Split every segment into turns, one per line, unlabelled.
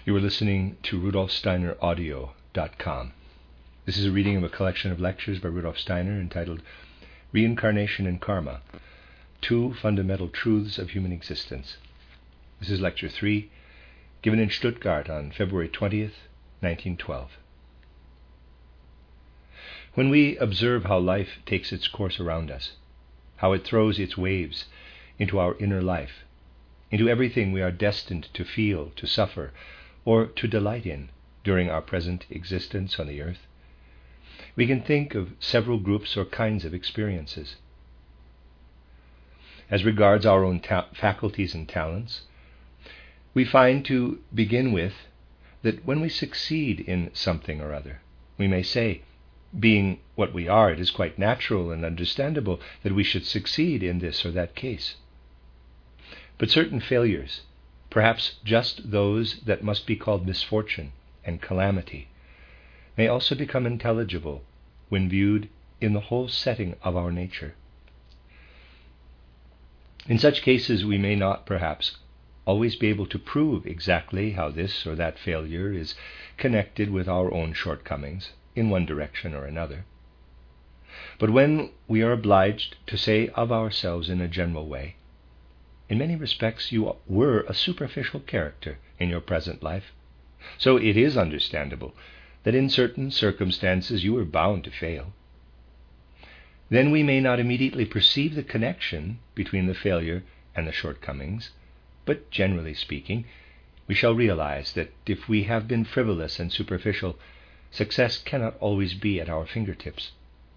You are listening to rudolfsteineraudio.com. This is a reading of a collection of lectures by Rudolf Steiner entitled Reincarnation and Karma, Two Fundamental Truths of Human Existence. This is Lecture 3, given in Stuttgart on February 20th, 1912. When we observe how life takes its course around us, how it throws its waves into our inner life, into everything we are destined to feel, to suffer, or to delight in during our present existence on the earth, we can think of several groups or kinds of experiences. As regards our own faculties and talents, we find to begin with that when we succeed in something or other, we may say, being what we are, it is quite natural and understandable that we should succeed in this or that case. But certain failures, perhaps just those that must be called misfortune and calamity, may also become intelligible when viewed in the whole setting of our nature. In such cases, we may not, perhaps, always be able to prove exactly how this or that failure is connected with our own shortcomings in one direction or another. But when we are obliged to say of ourselves in a general way, in many respects you were a superficial character in your present life, so it is understandable that in certain circumstances you were bound to fail. Then we may not immediately perceive the connection between the failure and the shortcomings, but generally speaking, we shall realize that if we have been frivolous and superficial, success cannot always be at our fingertips.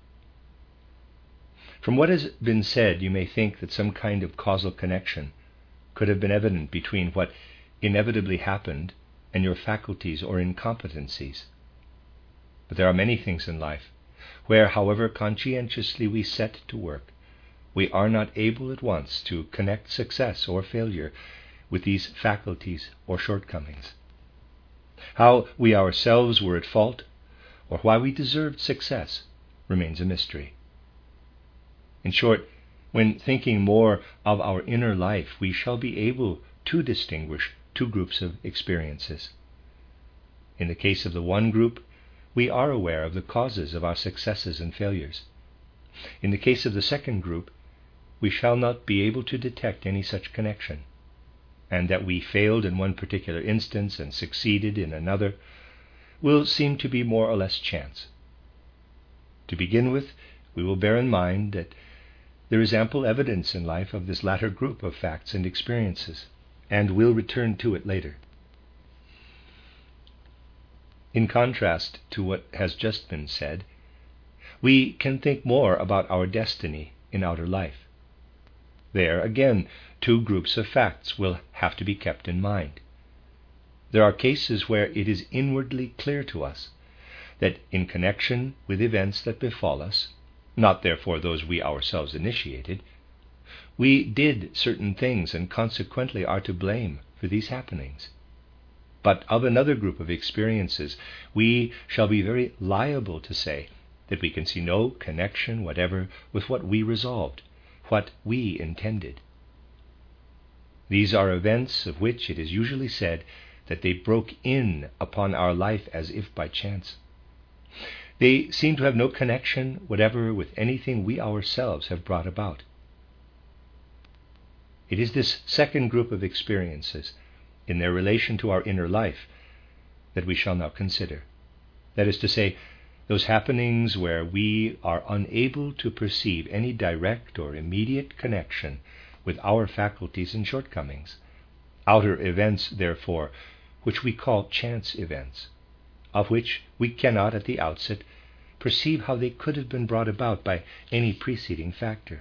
From what has been said, you may think that some kind of causal connection could have been evident between what inevitably happened and your faculties or incompetencies. But there are many things in life where, however conscientiously we set to work, we are not able at once to connect success or failure with these faculties or shortcomings. How we ourselves were at fault, or why we deserved success, remains a mystery. In short, when thinking more of our inner life, we shall be able to distinguish two groups of experiences. In the case of the one group, we are aware of the causes of our successes and failures. In the case of the second group, we shall not be able to detect any such connection, and that we failed in one particular instance and succeeded in another will seem to be more or less chance. To begin with, we will bear in mind that there is ample evidence in life of this latter group of facts and experiences, and we'll return to it later. In contrast to what has just been said, we can think more about our destiny in outer life. There, again, two groups of facts will have to be kept in mind. There are cases where it is inwardly clear to us that in connection with events that befall us, not therefore those we ourselves initiated, we did certain things and consequently are to blame for these happenings. But of another group of experiences, we shall be very liable to say that we can see no connection whatever with what we resolved, what we intended. These are events of which it is usually said that they broke in upon our life as if by chance. They seem to have no connection whatever with anything we ourselves have brought about. It is this second group of experiences, in their relation to our inner life, that we shall now consider. That is to say, those happenings where we are unable to perceive any direct or immediate connection with our faculties and shortcomings. Outer events, therefore, which we call chance events, of which we cannot at the outset perceive how they could have been brought about by any preceding factor.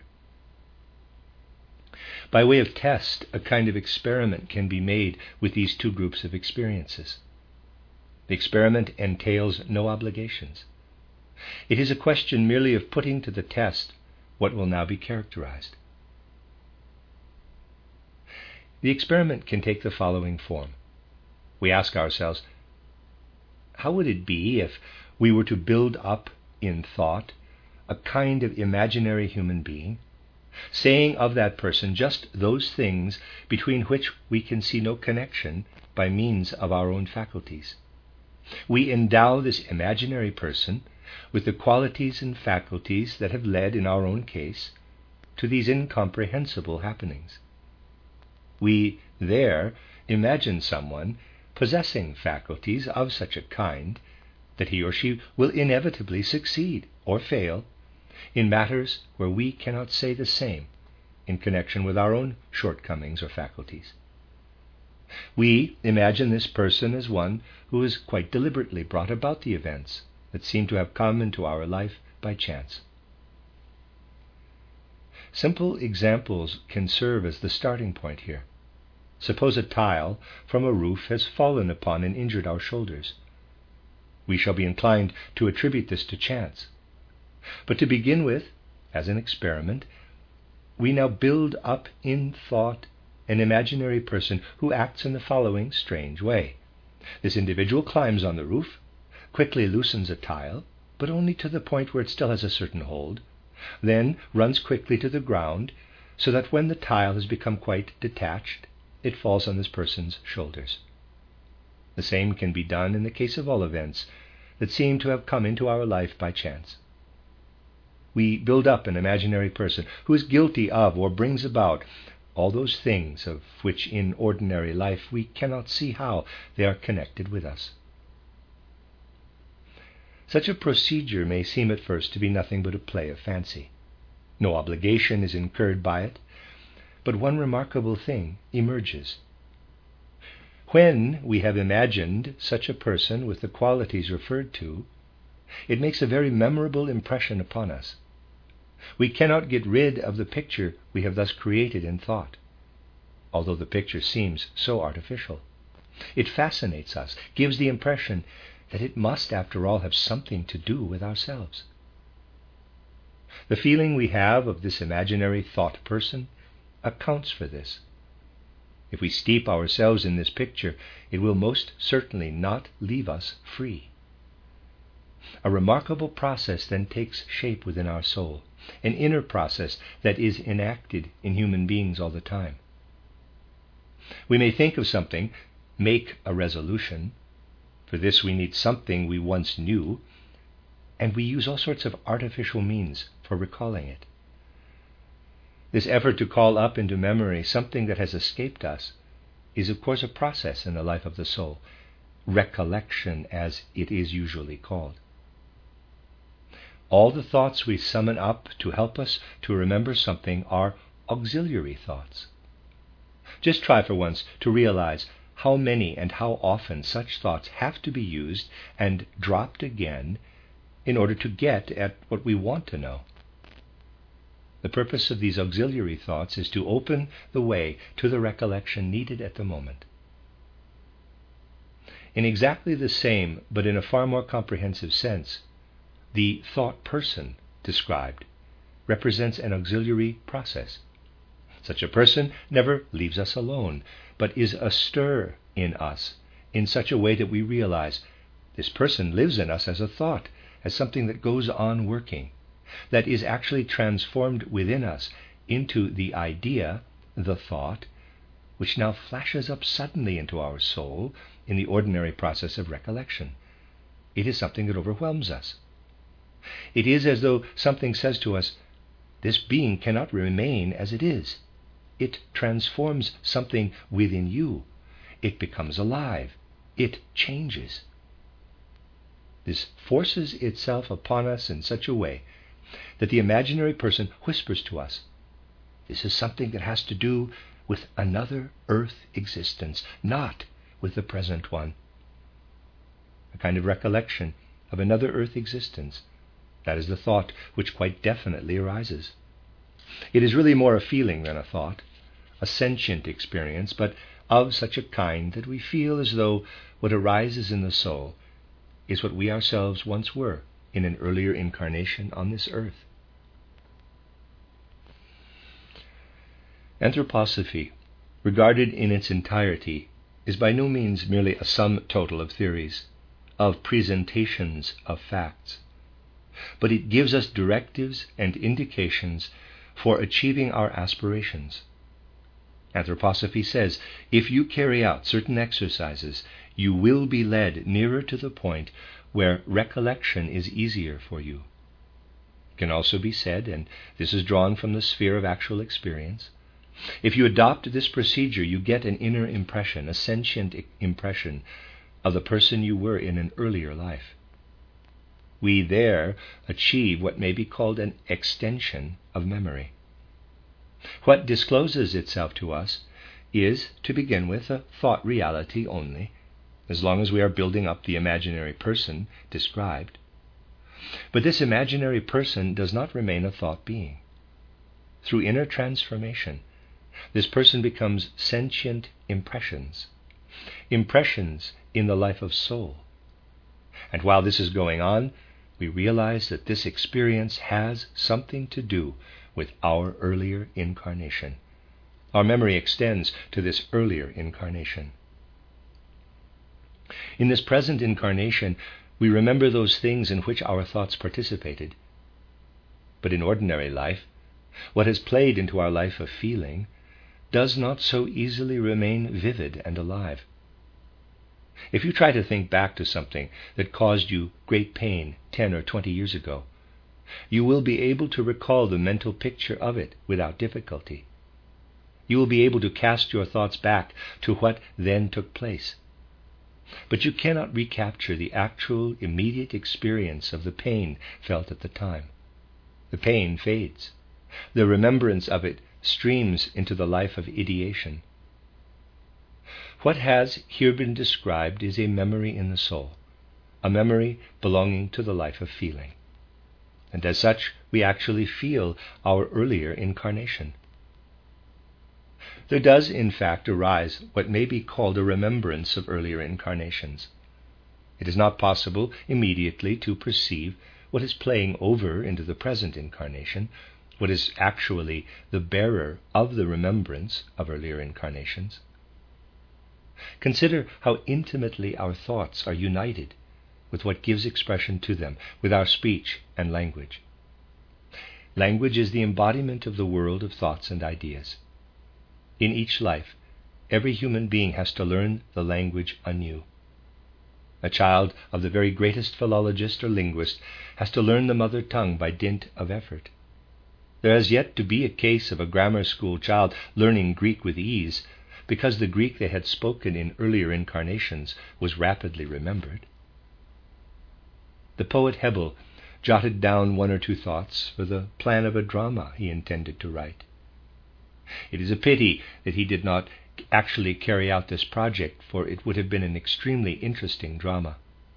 By way of test, a kind of experiment can be made with these two groups of experiences. The experiment entails no obligations. It is a question merely of putting to the test what will now be characterized. The experiment can take the following form. We ask ourselves, how would it be if we were to build up in thought a kind of imaginary human being saying of that person just those things between which we can see no connection by means of our own faculties. We endow this imaginary person with the qualities and faculties that have led, in our own case, to these incomprehensible happenings. We there imagine someone possessing faculties of such a kind that he or she will inevitably succeed or fail in matters where we cannot say the same in connection with our own shortcomings or faculties. We imagine this person as one who has quite deliberately brought about the events that seem to have come into our life by chance. Simple examples can serve as the starting point here. Suppose a tile from a roof has fallen upon and injured our shoulders. We shall be inclined to attribute this to chance. But to begin with, as an experiment, we now build up in thought an imaginary person who acts in the following strange way. This individual climbs on the roof, quickly loosens a tile, but only to the point where it still has a certain hold, then runs quickly to the ground, so that when the tile has become quite detached, it falls on this person's shoulders. The same can be done in the case of all events that seem to have come into our life by chance. We build up an imaginary person who is guilty of or brings about all those things of which in ordinary life we cannot see how they are connected with us. Such a procedure may seem at first to be nothing but a play of fancy. No obligation is incurred by it, but one remarkable thing emerges. When we have imagined such a person with the qualities referred to, it makes a very memorable impression upon us. We cannot get rid of the picture we have thus created in thought, although the picture seems so artificial. It fascinates us, gives the impression that it must, after all, have something to do with ourselves. The feeling we have of this imaginary thought person accounts for this. If we steep ourselves in this picture, it will most certainly not leave us free. A remarkable process then takes shape within our soul, an inner process that is enacted in human beings all the time. We may think of something, make a resolution. For this we need something we once knew, and we use all sorts of artificial means for recalling it. This effort to call up into memory something that has escaped us is of course a process in the life of the soul, recollection as it is usually called. All the thoughts we summon up to help us to remember something are auxiliary thoughts. Just try for once to realize how many and how often such thoughts have to be used and dropped again in order to get at what we want to know. The purpose of these auxiliary thoughts is to open the way to the recollection needed at the moment. In exactly the same, but in a far more comprehensive sense, the thought person described represents an auxiliary process. Such a person never leaves us alone, but is astir in us in such a way that we realize this person lives in us as a thought, as something that goes on working, that is actually transformed within us into the idea, the thought, which now flashes up suddenly into our soul in the ordinary process of recollection. It is something that overwhelms us. It is as though something says to us, this being cannot remain as it is. It transforms something within you. It becomes alive. It changes. This forces itself upon us in such a way that the imaginary person whispers to us, this is something that has to do with another earth existence, not with the present one. A kind of recollection of another earth existence. That is the thought which quite definitely arises. It is really more a feeling than a thought, a sentient experience, but of such a kind that we feel as though what arises in the soul is what we ourselves once were in an earlier incarnation on this earth. Anthroposophy, regarded in its entirety, is by no means merely a sum total of theories, of presentations of facts, but it gives us directives and indications for achieving our aspirations. Anthroposophy says, if you carry out certain exercises, you will be led nearer to the point where recollection is easier for you. It can also be said, and this is drawn from the sphere of actual experience, if you adopt this procedure, you get an inner impression, a sentient impression of the person you were in an earlier life. We there achieve what may be called an extension of memory. What discloses itself to us is, to begin with, a thought reality only, as long as we are building up the imaginary person described. But this imaginary person does not remain a thought being. Through inner transformation, this person becomes sentient impressions, impressions in the life of soul. And while this is going on, we realize that this experience has something to do with our earlier incarnation. Our memory extends to this earlier incarnation. In this present incarnation, we remember those things in which our thoughts participated. But in ordinary life, what has played into our life of feeling does not so easily remain vivid and alive. If you try to think back to something that caused you great pain 10 or 20 years ago, you will be able to recall the mental picture of it without difficulty. You will be able to cast your thoughts back to what then took place. But you cannot recapture the actual, immediate experience of the pain felt at the time. The pain fades. The remembrance of it streams into the life of ideation. What has here been described is a memory in the soul, a memory belonging to the life of feeling. And as such, we actually feel our earlier incarnation. There does, in fact, arise what may be called a remembrance of earlier incarnations. It is not possible immediately to perceive what is playing over into the present incarnation, what is actually the bearer of the remembrance of earlier incarnations. Consider how intimately our thoughts are united with what gives expression to them, with our speech and language. Language is the embodiment of the world of thoughts and ideas. In each life, every human being has to learn the language anew. A child of the very greatest philologist or linguist has to learn the mother tongue by dint of effort. There has yet to be a case of a grammar school child learning Greek with ease, because the Greek they had spoken in earlier incarnations was rapidly remembered. The poet Hebel jotted down 1 or 2 thoughts for the plan of a drama he intended to write. It is a pity that he did not actually carry out this project, for it would have been an extremely interesting drama.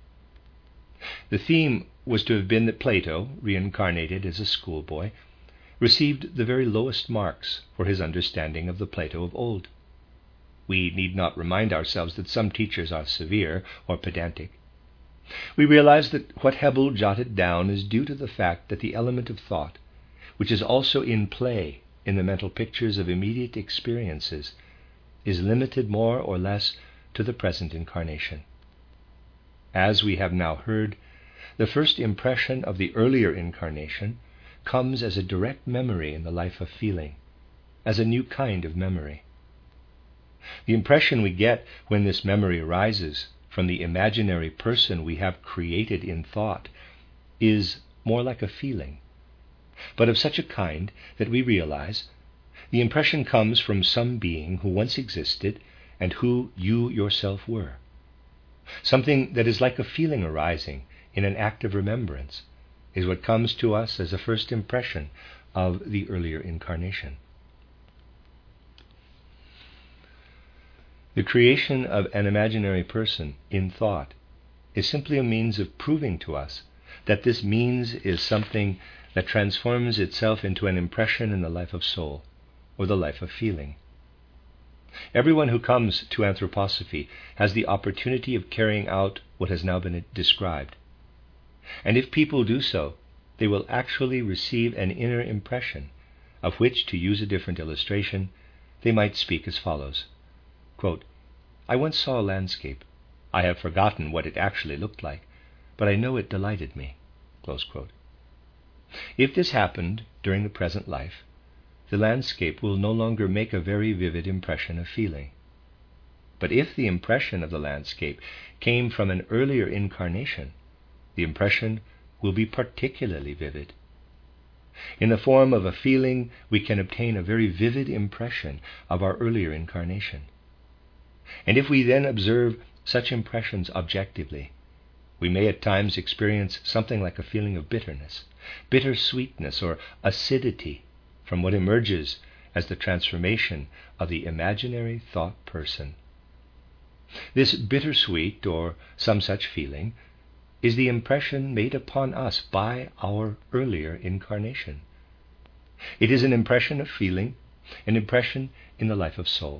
The theme was to have been that Plato, reincarnated as a schoolboy, received the very lowest marks for his understanding of the Plato of old. We need not remind ourselves that some teachers are severe or pedantic. We realize that what Hebel jotted down is due to the fact that the element of thought, which is also in play in the mental pictures of immediate experiences, is limited more or less to the present incarnation. As we have now heard, the first impression of the earlier incarnation comes as a direct memory in the life of feeling, as a new kind of memory. The impression we get when this memory arises from the imaginary person we have created in thought is more like a feeling, but of such a kind that we realize the impression comes from some being who once existed and who you yourself were. Something that is like a feeling arising in an act of remembrance is what comes to us as a first impression of the earlier incarnation. The creation of an imaginary person in thought is simply a means of proving to us that this means is something that transforms itself into an impression in the life of soul, or the life of feeling. Everyone who comes to anthroposophy has the opportunity of carrying out what has now been described. And if people do so, they will actually receive an inner impression, of which, to use a different illustration, they might speak as follows. Quote, I once saw a landscape. I have forgotten what it actually looked like, but I know it delighted me. Close quote. If this happened during the present life, the landscape will no longer make a very vivid impression of feeling. But if the impression of the landscape came from an earlier incarnation, the impression will be particularly vivid. In the form of a feeling, we can obtain a very vivid impression of our earlier incarnation. And if we then observe such impressions objectively, we may at times experience something like a feeling of bitterness, bitter sweetness, or acidity from what emerges as the transformation of the imaginary thought person. This bittersweet, or some such feeling, is the impression made upon us by our earlier incarnation. It is an impression of feeling, an impression in the life of soul.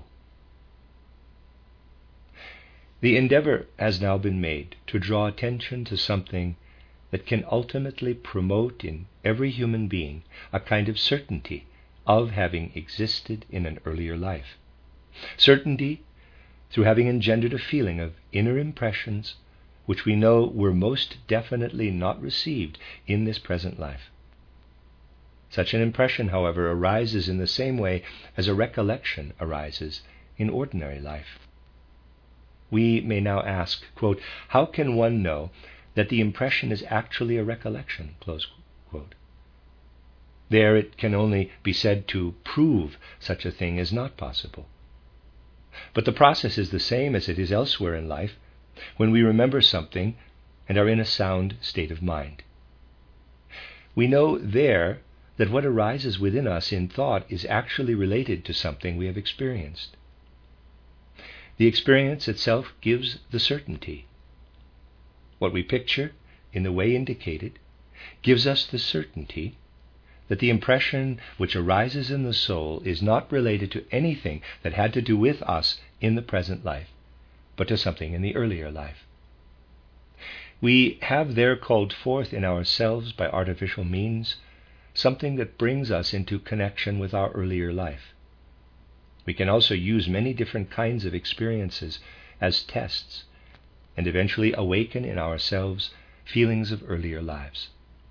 The endeavor has now been made to draw attention to something that can ultimately promote in every human being a kind of certainty of having existed in an earlier life. Certainty through having engendered a feeling of inner impressions which we know were most definitely not received in this present life. Such an impression, however, arises in the same way as a recollection arises in ordinary life. We may now ask, quote, how can one know that the impression is actually a recollection? Close quote. There it can only be said to prove such a thing is not possible. But the process is the same as it is elsewhere in life when we remember something and are in a sound state of mind. We know there that what arises within us in thought is actually related to something we have experienced. The experience itself gives the certainty. What we picture in the way indicated gives us the certainty that the impression which arises in the soul is not related to anything that had to do with us in the present life, but to something in the earlier life. We have there called forth in ourselves by artificial means something that brings us into connection with our earlier life. We can also use many different kinds of experiences as tests and eventually awaken in ourselves feelings of earlier lives.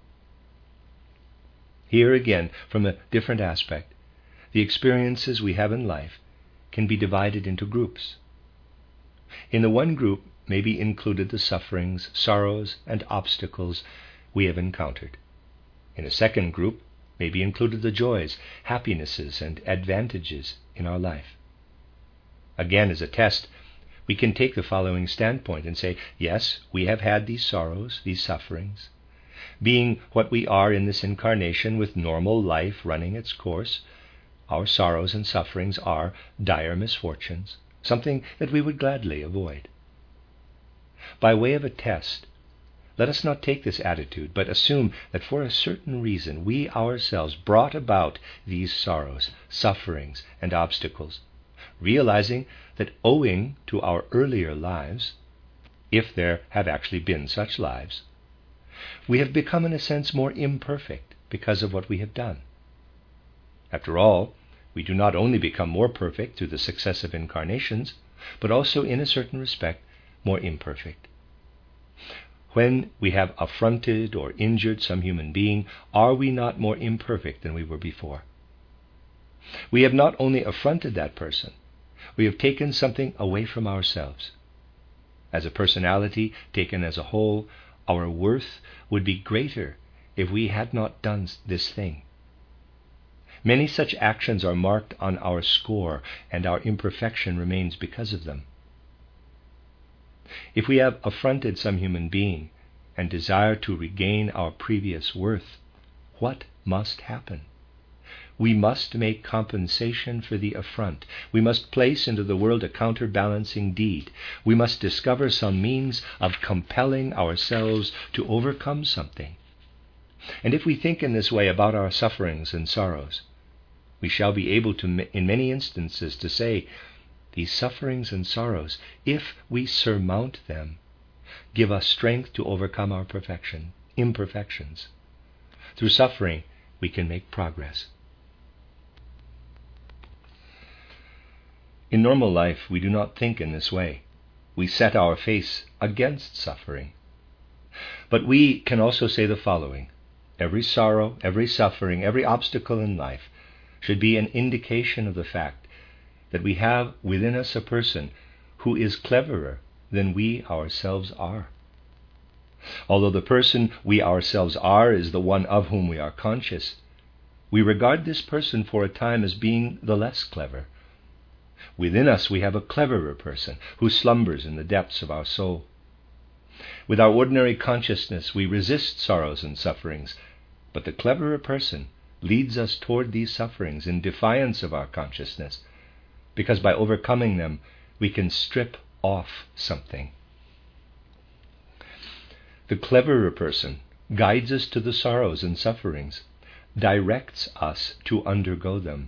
Here again, from a different aspect, the experiences we have in life can be divided into groups. In the one group may be included the sufferings, sorrows, and obstacles we have encountered. In a second group may be included the joys, happinesses, and advantages in our life. Again, as a test, we can take the following standpoint and say, yes, we have had these sorrows, these sufferings. Being what we are in this incarnation with normal life running its course, our sorrows and sufferings are dire misfortunes, something that we would gladly avoid. By way of a test, let us not take this attitude, but assume that for a certain reason we ourselves brought about these sorrows, sufferings, and obstacles, realizing that owing to our earlier lives, if there have actually been such lives, we have become in a sense more imperfect because of what we have done. After all, we do not only become more perfect through the successive incarnations, but also in a certain respect more imperfect. When we have affronted or injured some human being, are we not more imperfect than we were before? We have not only affronted that person, we have taken something away from ourselves. As a personality taken as a whole, our worth would be greater if we had not done this thing. Many such actions are marked on our score, and our imperfection remains because of them. If we have affronted some human being and desire to regain our previous worth, what must happen? We must make compensation for the affront. We must place into the world a counterbalancing deed. We must discover some means of compelling ourselves to overcome something. And if we think in this way about our sufferings and sorrows, we shall be able to, in many instances, to say, these sufferings and sorrows, if we surmount them, give us strength to overcome our imperfections. Through suffering, we can make progress. In normal life, we do not think in this way. We set our face against suffering. But we can also say the following: every sorrow, every suffering, every obstacle in life should be an indication of the fact that we have within us a person who is cleverer than we ourselves are. Although the person we ourselves are is the one of whom we are conscious, we regard this person for a time as being the less clever. Within us we have a cleverer person who slumbers in the depths of our soul. With our ordinary consciousness we resist sorrows and sufferings, but the cleverer person leads us toward these sufferings in defiance of our consciousness, because by overcoming them we can strip off something. The cleverer person guides us to the sorrows and sufferings, directs us to undergo them.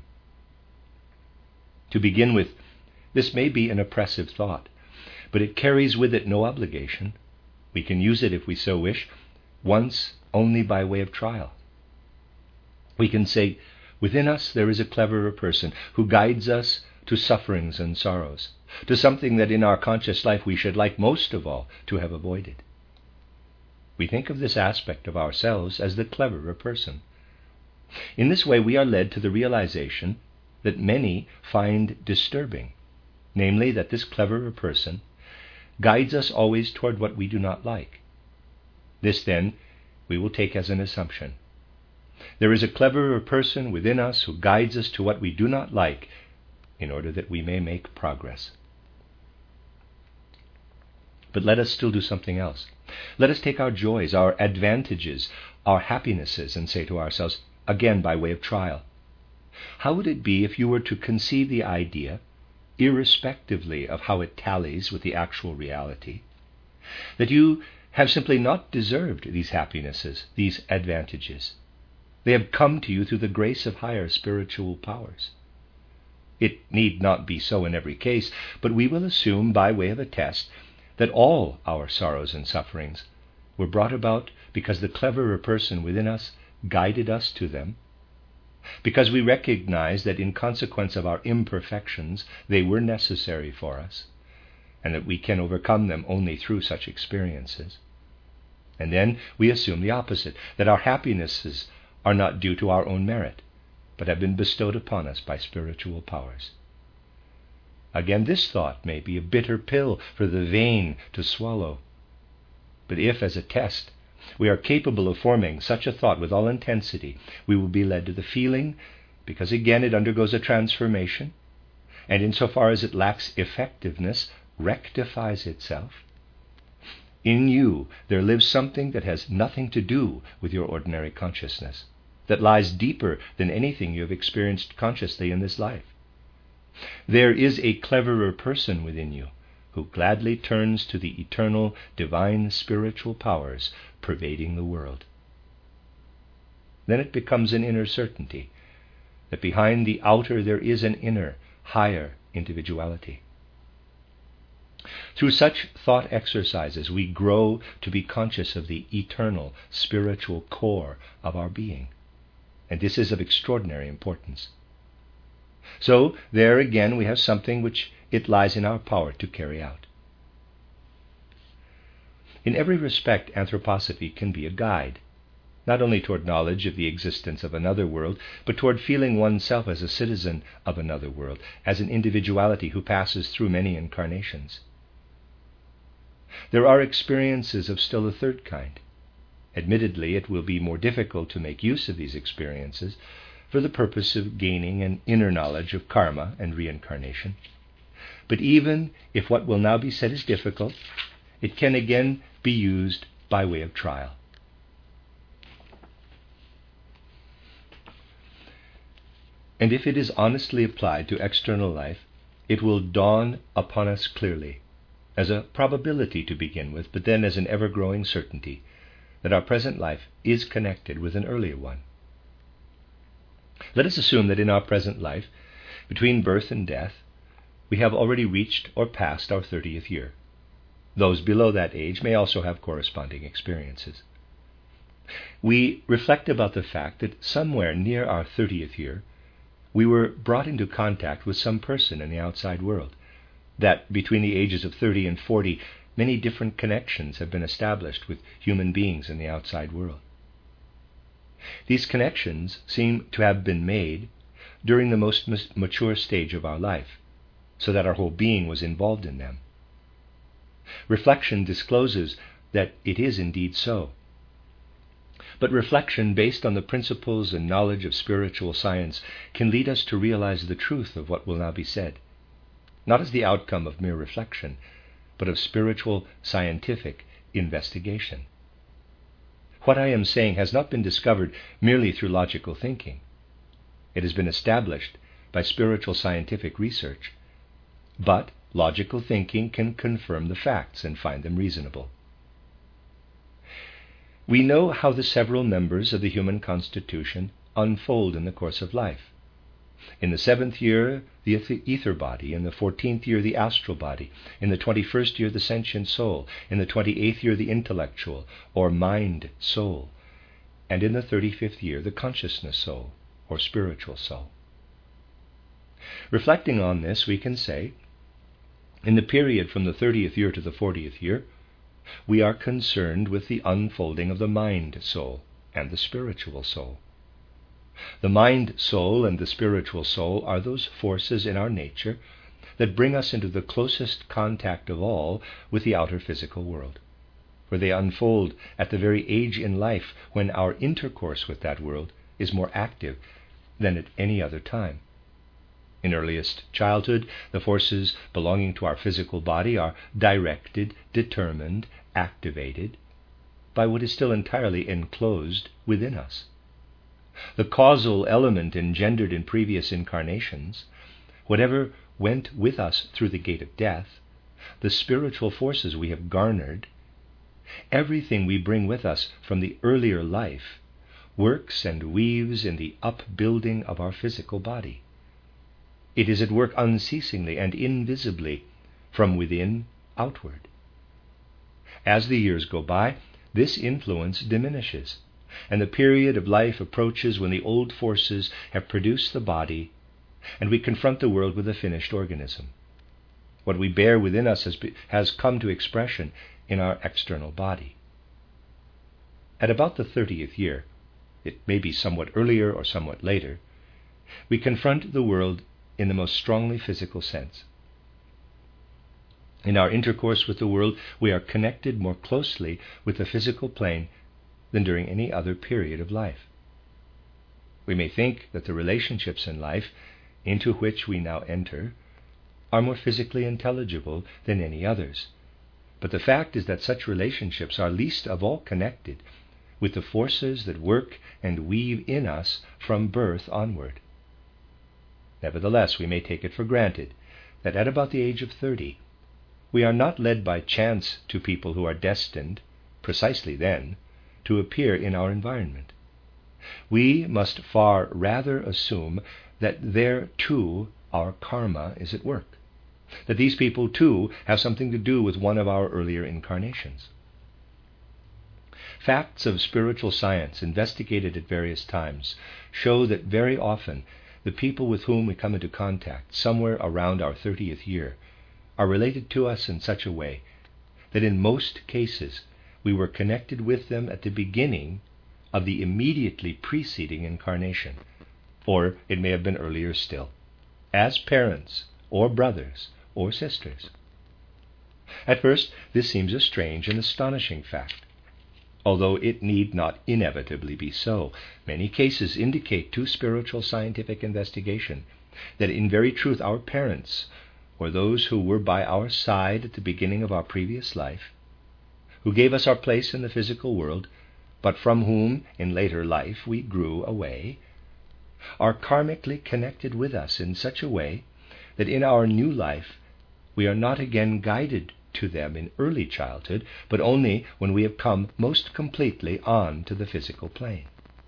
To begin with, this may be an oppressive thought, but it carries with it no obligation. We can use it, if we so wish, once only by way of trial. We can say, within us there is a cleverer person who guides us to sufferings and sorrows, to something that in our conscious life we should like most of all to have avoided. We think of this aspect of ourselves as the cleverer person. In this way we are led to the realization that many find disturbing, namely that this cleverer person guides us always toward what we do not like. This, then, we will take as an assumption. There is a cleverer person within us who guides us to what we do not like in order that we may make progress. But let us still do something else. Let us take our joys, our advantages, our happinesses, and say to ourselves, again by way of trial, how would it be if you were to conceive the idea, irrespectively of how it tallies with the actual reality, that you have simply not deserved these happinesses, these advantages? They have come to you through the grace of higher spiritual powers. It need not be so in every case, but we will assume, by way of a test, that all our sorrows and sufferings were brought about because the cleverer person within us guided us to them, because we recognize that in consequence of our imperfections they were necessary for us, and that we can overcome them only through such experiences. And then we assume the opposite, that our happinesses are not due to our own merit, but have been bestowed upon us by spiritual powers. Again, this thought may be a bitter pill for the vain to swallow. But if, as a test, we are capable of forming such a thought with all intensity, we will be led to the feeling, because again it undergoes a transformation, and insofar as it lacks effectiveness, rectifies itself. In you there lives something that has nothing to do with your ordinary consciousness, that lies deeper than anything you have experienced consciously in this life. There is a cleverer person within you who gladly turns to the eternal, divine, spiritual powers pervading the world. Then it becomes an inner certainty that behind the outer there is an inner, higher individuality. Through such thought exercises, we grow to be conscious of the eternal, spiritual core of our being, and this is of extraordinary importance. So, there again we have something which it lies in our power to carry out. In every respect, anthroposophy can be a guide, not only toward knowledge of the existence of another world, but toward feeling oneself as a citizen of another world, as an individuality who passes through many incarnations. There are experiences of still a third kind. Admittedly, it will be more difficult to make use of these experiences for the purpose of gaining an inner knowledge of karma and reincarnation. But even if what will now be said is difficult, it can again be used by way of trial. And if it is honestly applied to external life, it will dawn upon us clearly, as a probability to begin with, but then as an ever-growing certainty, that our present life is connected with an earlier one. Let us assume that in our present life, between birth and death, we have already reached or passed our 30th year. Those below that age may also have corresponding experiences. We reflect about the fact that somewhere near our 30th year, we were brought into contact with some person in the outside world, that between the ages of 30 and 40, many different connections have been established with human beings in the outside world. These connections seem to have been made during the most mature stage of our life, so that our whole being was involved in them. Reflection discloses that it is indeed so. But reflection based on the principles and knowledge of spiritual science can lead us to realize the truth of what will now be said, not as the outcome of mere reflection, but of spiritual scientific investigation. What I am saying has not been discovered merely through logical thinking. It has been established by spiritual scientific research, but logical thinking can confirm the facts and find them reasonable. We know how the several members of the human constitution unfold in the course of life. In the 7th year, the ether body; in the 14th year, the astral body; in the 21st year, the sentient soul; in the 28th year, the intellectual or mind soul; and in the 35th year, the consciousness soul or spiritual soul. Reflecting on this, we can say, in the period from the 30th year to the 40th year, we are concerned with the unfolding of the mind soul and the spiritual soul. The mind soul and the spiritual soul are those forces in our nature that bring us into the closest contact of all with the outer physical world, where they unfold at the very age in life when our intercourse with that world is more active than at any other time. In earliest childhood, the forces belonging to our physical body are directed, determined, activated by what is still entirely enclosed within us. The causal element engendered in previous incarnations, whatever went with us through the gate of death, the spiritual forces we have garnered, everything we bring with us from the earlier life, works and weaves in the upbuilding of our physical body. It is at work unceasingly and invisibly from within outward. As the years go by, this influence diminishes, and the period of life approaches when the old forces have produced the body, and we confront the world with a finished organism. What we bear within us has come to expression in our external body. At about the 30th year, it may be somewhat earlier or somewhat later, we confront the world in the most strongly physical sense. In our intercourse with the world, we are connected more closely with the physical plane than during any other period of life. We may think that the relationships in life into which we now enter are more physically intelligible than any others, but the fact is that such relationships are least of all connected with the forces that work and weave in us from birth onward. Nevertheless, we may take it for granted that at about the age of 30, we are not led by chance to people who are destined, precisely then, to appear in our environment. We must far rather assume that there, too, our karma is at work, that these people, too, have something to do with one of our earlier incarnations. Facts of spiritual science investigated at various times show that very often the people with whom we come into contact somewhere around our 30th year are related to us in such a way that in most cases we were connected with them at the beginning of the immediately preceding incarnation, or it may have been earlier still, as parents or brothers or sisters. At first, this seems a strange and astonishing fact. Although it need not inevitably be so, many cases indicate to spiritual scientific investigation that in very truth our parents, or those who were by our side at the beginning of our previous life, who gave us our place in the physical world, but from whom in later life we grew away, are karmically connected with us in such a way that in our new life we are not again guided to them in early childhood, but only when we have come most completely on to the physical plane.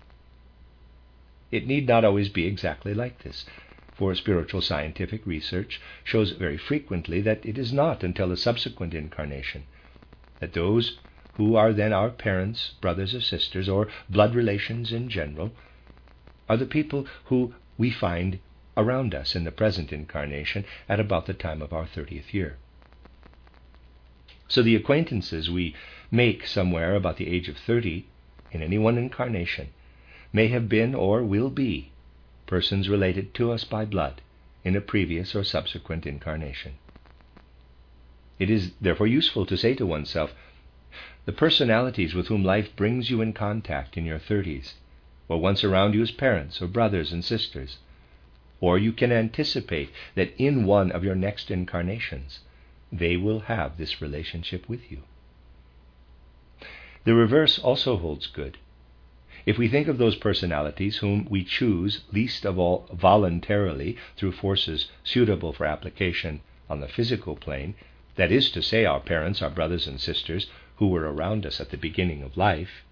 It need not always be exactly like this, for spiritual scientific research shows very frequently that it is not until a subsequent incarnation that those who are then our parents, brothers or sisters, or blood relations in general, are the people who we find around us in the present incarnation at about the time of our 30th year. So the acquaintances we make somewhere about the age of 30 in any one incarnation may have been or will be persons related to us by blood in a previous or subsequent incarnation. It is therefore useful to say to oneself, the personalities with whom life brings you in contact in your 30s were once around you as parents or brothers and sisters, or you can anticipate that in one of your next incarnations they will have this relationship with you. The reverse also holds good. If we think of those personalities whom we choose least of all voluntarily through forces suitable for application on the physical plane, that is to say, our parents, our brothers and sisters who were around us at the beginning of life,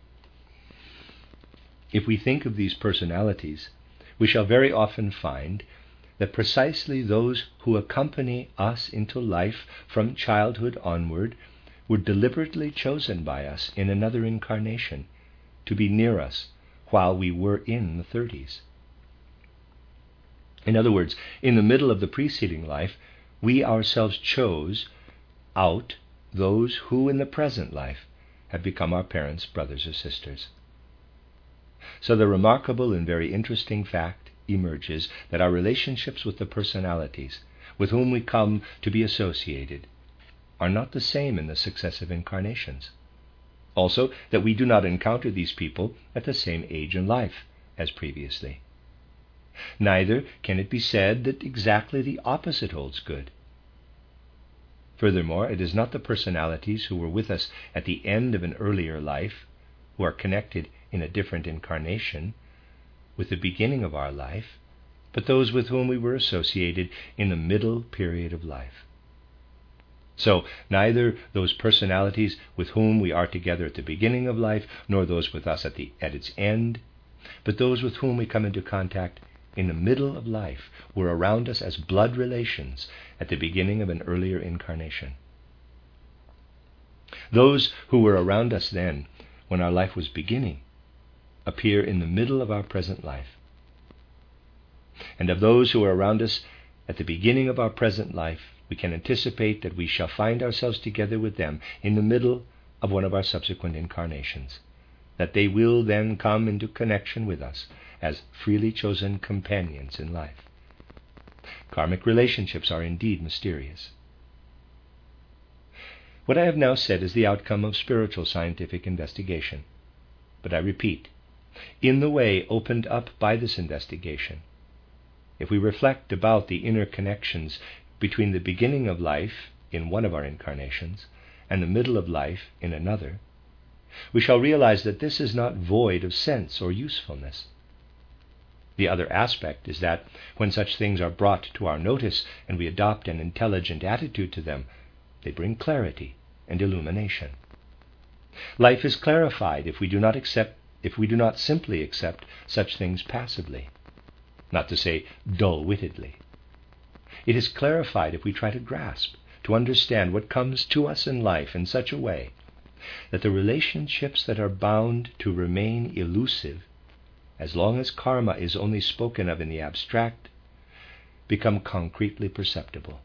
if we think of these personalities, we shall very often find that precisely those who accompany us into life from childhood onward were deliberately chosen by us in another incarnation to be near us while we were in the 30s. In other words, in the middle of the preceding life, we ourselves chose out those who in the present life have become our parents, brothers or sisters. So the remarkable and very interesting fact emerges that our relationships with the personalities with whom we come to be associated are not the same in the successive incarnations. Also, that we do not encounter these people at the same age in life as previously. Neither can it be said that exactly the opposite holds good. Furthermore, it is not the personalities who were with us at the end of an earlier life who are connected in a different incarnation with the beginning of our life, but those with whom we were associated in the middle period of life. So, neither those personalities with whom we are together at the beginning of life, nor those with us at its end, but those with whom we come into contact in the middle of life were around us as blood relations at the beginning of an earlier incarnation. Those who were around us then, when our life was beginning, appear in the middle of our present life. And of those who are around us at the beginning of our present life, we can anticipate that we shall find ourselves together with them in the middle of one of our subsequent incarnations, that they will then come into connection with us as freely chosen companions in life. Karmic relationships are indeed mysterious. What I have now said is the outcome of spiritual scientific investigation. But I repeat, in the way opened up by this investigation, if we reflect about the inner connections between the beginning of life in one of our incarnations and the middle of life in another, we shall realize that this is not void of sense or usefulness. The other aspect is that when such things are brought to our notice and we adopt an intelligent attitude to them, they bring clarity and illumination. Life is clarified if we do not simply accept such things passively, not to say dull-wittedly. It is clarified if we try to grasp, to understand what comes to us in life in such a way that the relationships that are bound to remain elusive, as long as karma is only spoken of in the abstract, become concretely perceptible.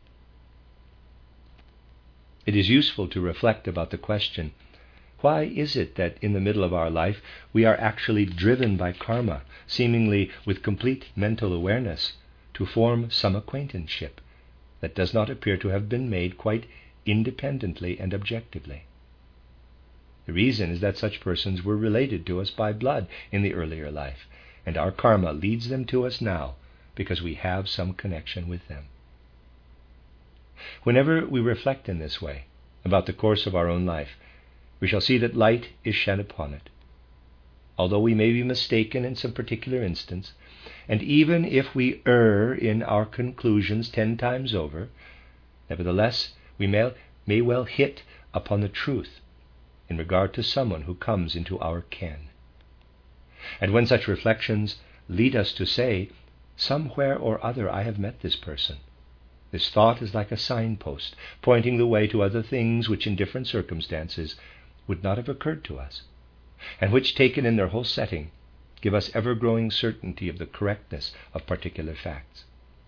It is useful to reflect about the question, why is it that in the middle of our life we are actually driven by karma, seemingly with complete mental awareness, to form some acquaintanceship that does not appear to have been made quite independently and objectively? The reason is that such persons were related to us by blood in the earlier life, and our karma leads them to us now because we have some connection with them. Whenever we reflect in this way about the course of our own life, we shall see that light is shed upon it. Although we may be mistaken in some particular instance, and even if we err in our conclusions 10 times over, nevertheless we may well hit upon the truth in regard to someone who comes into our ken. And when such reflections lead us to say, somewhere or other I have met this person, this thought is like a signpost pointing the way to other things which in different circumstances would not have occurred to us, and which, taken in their whole setting, give us ever-growing certainty of the correctness of particular facts.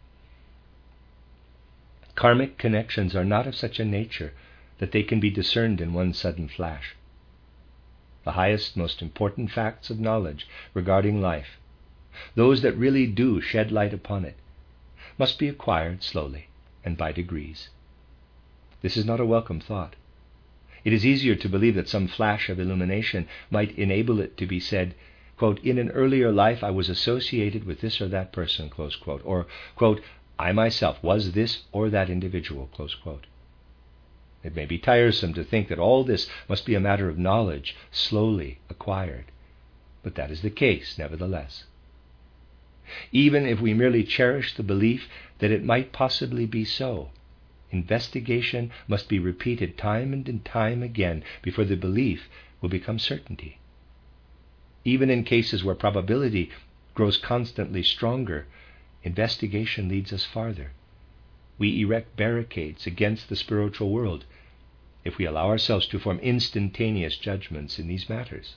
Karmic connections are not of such a nature that they can be discerned in one sudden flash. The highest, most important facts of knowledge regarding life those that really do shed light upon it, must be acquired slowly and by degrees. This is not a welcome thought. It is easier to believe that some flash of illumination might enable it to be said, quote, "In an earlier life I was associated with this or that person," close quote, or, quote, "I myself was this or that individual," close quote. It may be tiresome to think that all this must be a matter of knowledge, slowly acquired, but that is the case nevertheless. Even if we merely cherish the belief that it might possibly be so, investigation must be repeated time and time again before the belief will become certainty. Even in cases where probability grows constantly stronger, investigation leads us farther. We erect barricades against the spiritual world if we allow ourselves to form instantaneous judgments in these matters.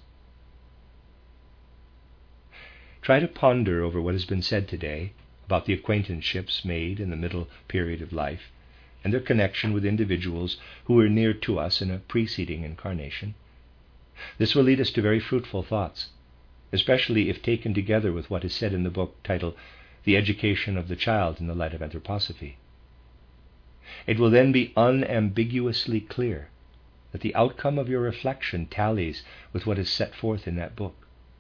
Try to ponder over what has been said today about the acquaintanceships made in the middle period of life and their connection with individuals who were near to us in a preceding incarnation. This will lead us to very fruitful thoughts, especially if taken together with what is said in the book titled The Education of the Child in the Light of Anthroposophy. It will then be unambiguously clear that the outcome of your reflection tallies with what is set forth in that book.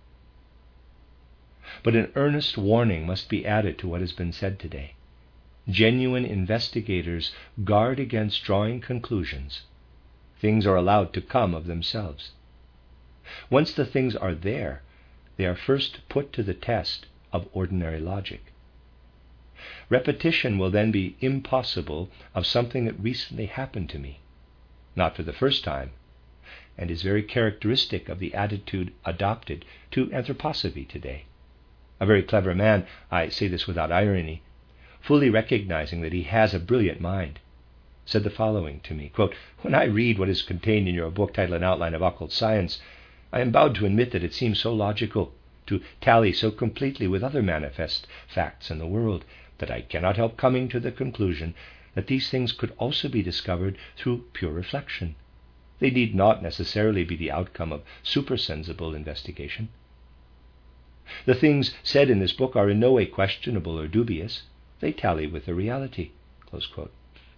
But an earnest warning must be added to what has been said today. Genuine investigators guard against drawing conclusions. Things are allowed to come of themselves. Once the things are there, they are first put to the test of ordinary logic. Repetition will then be impossible of something that recently happened to me, not for the first time, and is very characteristic of the attitude adopted to anthroposophy today. A very clever man, I say this without irony, fully recognizing that he has a brilliant mind, said the following to me, quote, "When I read what is contained in your book titled An Outline of Occult Science, I am bound to admit that it seems so logical, to tally so completely with other manifest facts in the world, that I cannot help coming to the conclusion that these things could also be discovered through pure reflection. They need not necessarily be the outcome of supersensible investigation. The things said in this book are in no way questionable or dubious. They tally with the reality." Close quote.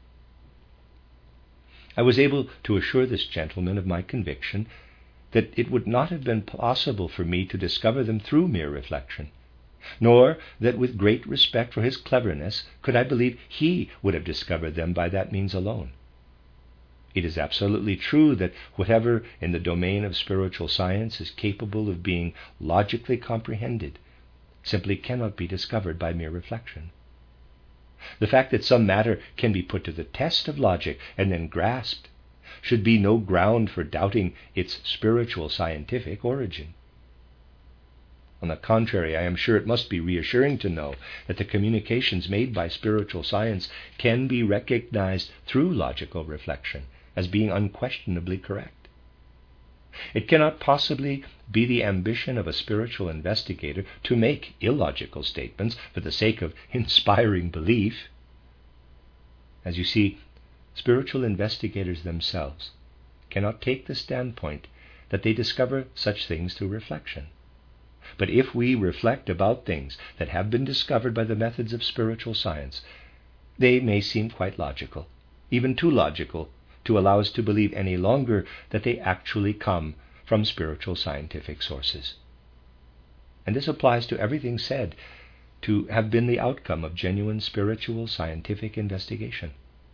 I was able to assure this gentleman of my conviction that it would not have been possible for me to discover them through mere reflection, nor that with great respect for his cleverness could I believe he would have discovered them by that means alone. It is absolutely true that whatever in the domain of spiritual science is capable of being logically comprehended simply cannot be discovered by mere reflection. The fact that some matter can be put to the test of logic and then grasped should be no ground for doubting its spiritual scientific origin. On the contrary, I am sure it must be reassuring to know that the communications made by spiritual science can be recognized through logical reflection as being unquestionably correct. It cannot possibly be the ambition of a spiritual investigator to make illogical statements for the sake of inspiring belief. As you see, spiritual investigators themselves cannot take the standpoint that they discover such things through reflection. But if we reflect about things that have been discovered by the methods of spiritual science, they may seem quite logical, even too logical to allow us to believe any longer that they actually come from spiritual scientific sources. And this applies to everything said to have been the outcome of genuine spiritual scientific investigation.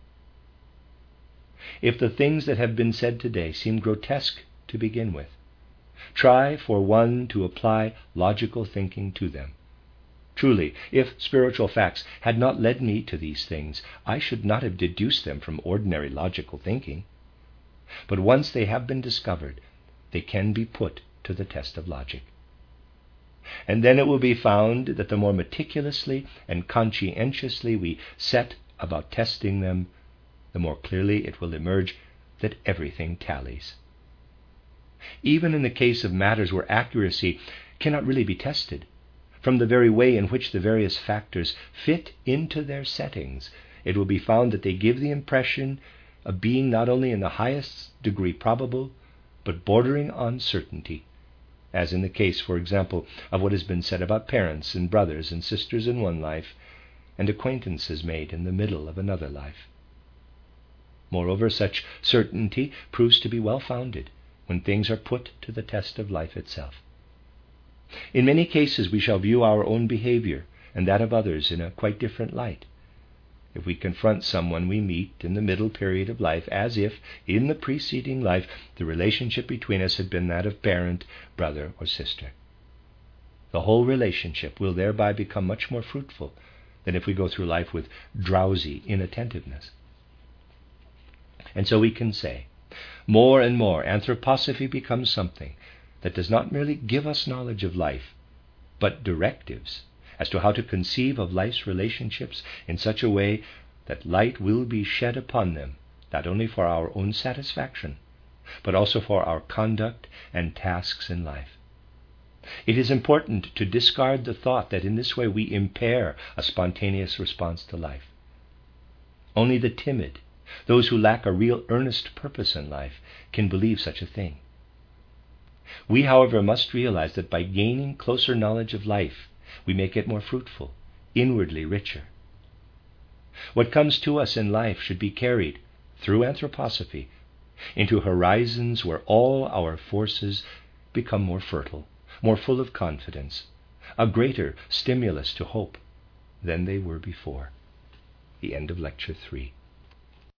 If the things that have been said today seem grotesque to begin with, try for one to apply logical thinking to them. Truly, if spiritual facts had not led me to these things, I should not have deduced them from ordinary logical thinking. But once they have been discovered, they can be put to the test of logic. And then it will be found that the more meticulously and conscientiously we set about testing them, the more clearly it will emerge that everything tallies. Even in the case of matters where accuracy cannot really be tested, from the very way in which the various factors fit into their settings, it will be found that they give the impression of being not only in the highest degree probable, but bordering on certainty, as in the case, for example, of what has been said about parents and brothers and sisters in one life, and acquaintances made in the middle of another life. Moreover, such certainty proves to be well-founded when things are put to the test of life itself. In many cases we shall view our own behavior and that of others in a quite different light. If we confront someone we meet in the middle period of life as if, in the preceding life, the relationship between us had been that of parent, brother, or sister, the whole relationship will thereby become much more fruitful than if we go through life with drowsy inattentiveness. And so we can say, more and more, anthroposophy becomes something that does not merely give us knowledge of life, but directives as to how to conceive of life's relationships in such a way that light will be shed upon them, not only for our own satisfaction, but also for our conduct and tasks in life. It is important to discard the thought that in this way we impair a spontaneous response to life. Only the timid, those who lack a real earnest purpose in life, can believe such a thing. We, however, must realize that by gaining closer knowledge of life, we make it more fruitful, inwardly richer. What comes to us in life should be carried, through anthroposophy, into horizons where all our forces become more fertile, more full of confidence, a greater stimulus to hope than they were before. The end of Lecture 3.